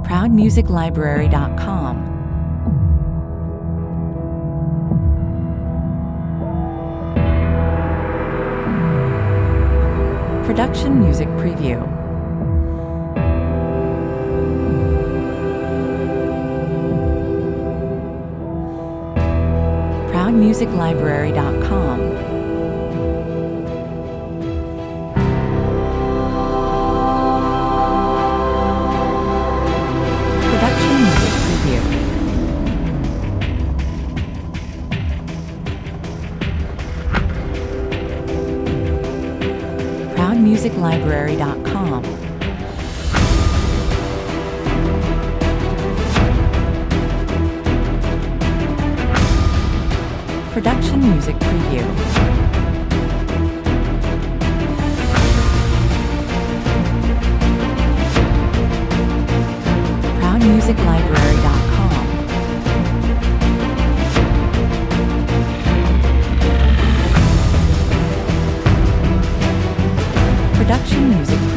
ProudMusicLibrary.com. Production Music Preview. ProudMusicLibrary.com. Production Music Preview. ProudMusicLibrary.com. Production Music Preview. ProudMusicLibrary.com. Production Music Preview.